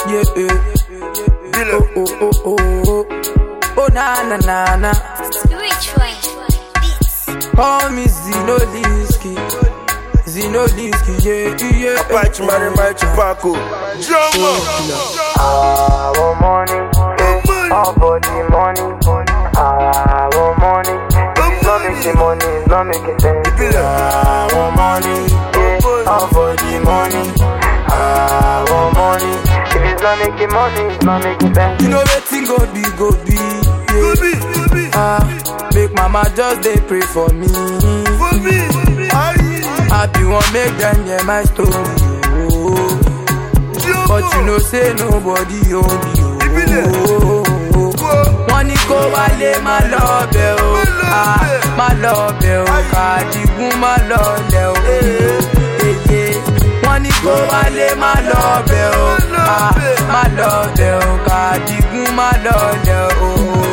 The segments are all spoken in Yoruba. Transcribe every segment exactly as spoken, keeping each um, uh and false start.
yeah, yeah. Oh, oh, oh, oh, oh. Oh, na, na, na, na. Call me Zinoliski. Zinoliski, yeah, yeah. Apache, Mary, my Chupaco. Jumbo. I want money, yeah. All for the money. I want money. It's not making money, it's not making sense. I want money, yeah. All for the money. I want money. If it's not making money, it's not making sense. You know wetin go be, go be, yeah. Ah, make mama just dey pray for me. For me, I be one make them hear my story. Oh. But you know say nobody only. Oh. Wọ́n ní kó wálé má lọ bẹ̀ o, má lọ bẹ̀ o, Kàdìgún má lọ lẹ̀ o. Wọ́n ní kó wálé má lọ bẹ̀ o, má lọ bẹ̀ o, Kàdìgún má lọ lẹ̀ o.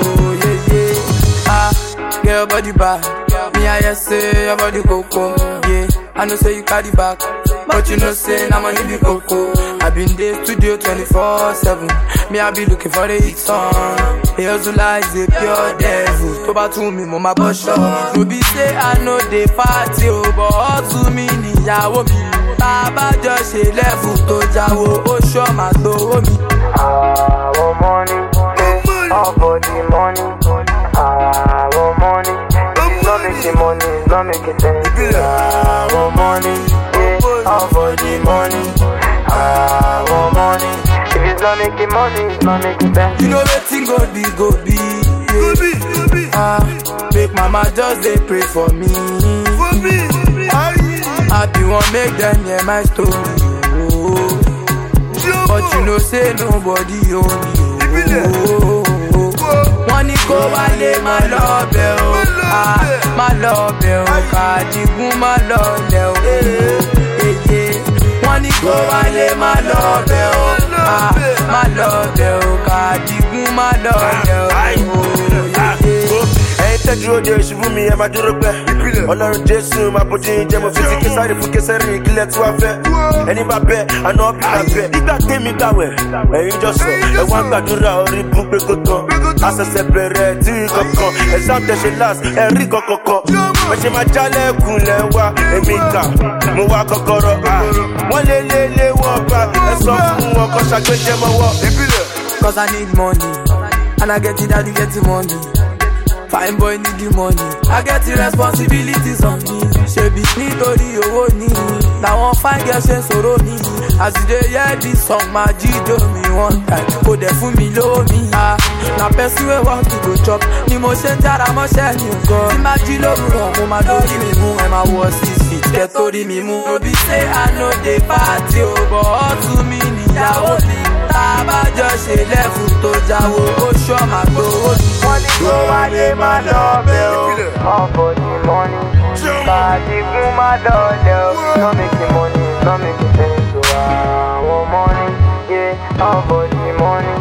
Get your body back, me I hear say your body coco. Yeah, I know say you carry back, but you know say na money be coco. I been there studio twenty-four seven. Me I be looking for the hit song. The hustler is a pure devil. To back to me, mama boss shop. No be say I know the party, oh, but all to me níyàwó mi. Bàbá jọ ṣe level tó jáwó, ó ṣọ́ máa gbowó mi. I want money, yeah. All for the money. I want money. It's not making money, it's not making sense. I want money, yeah. All for the money. I want money. If it's not making money, it's not making sense. You know wetin go be, go be, yeah. Ah, make mama just dey pray for me. for me, I be one make them hear my story. Oh. But you know say nobody only. Oh. Wọ́n ní kó wálé má lọ bẹ̀ o, má lọ bẹ̀ o, Kàdìgún má lọ lẹ̀ o. Wọ́n ní kó wálé má lọ bẹ̀ o, má lọ bẹ̀ o, Kàdìgún má lọ lẹ̀ o. ẹ̀yin tẹ́jú òde ìṣubú mi ẹ máa dúró pẹ́. Ọlọ́run Jésù máa bójú yín jẹ́ mo fi ti késàrì fún késàrì ìkílẹ̀ tí wàá fẹ́. Ẹni bá bẹ́ àná bí bá bẹ́. Nígbà tèmi gbàwẹ̀ ẹ̀yin jọ sọ ẹ̀wọ̀n gbàdúrà orí bú pé kó tán. Àṣẹ̀ṣẹ̀ bẹ̀rẹ̀ tí kankan ẹ̀sán tẹ̀sẹ̀ last ẹ̀rí kankan. Ẹ̀ṣẹ̀ máa jálẹ̀kùn lẹ̀ wá èmi kà mo wá kọ́kọ́rọ́. Wọ́n lé lé lé wọ́n bá ẹ sọ fún wọn kọ́ ṣàgbéjẹ́ mọ́wọ́. Cause I need money, and I get it, I get the money. Fine boy need the money, I get the responsibilities on me. Ṣebí nítorí owó ni, na one fine girl ṣe sọ̀rọ̀ mi. As you dey hear this song, ma jíjó mi one time, kò dẹ̀ fún mi lówó mi. Ah, na person wey want to go chop, ni mo ṣe ń jára mọ́ṣẹ́ mi gan. Tí má jí lówùrọ̀, mo máa lórí mi mú, ẹ máa wọ six feet, kẹ́ torí mi mú. No be say I no dey party o, but all to me níyàwó mi. Tábàjọ ṣe lẹ́fù tó jáwó, ó ṣọ́ máa gbowó mi. Wọ́n ní kó wálé má lọ bẹ̀ o, all for the money. Kàdìgún má lọ lẹ̀ o, it's not making money, it's not making sense. So I want money, yeah, all for the money.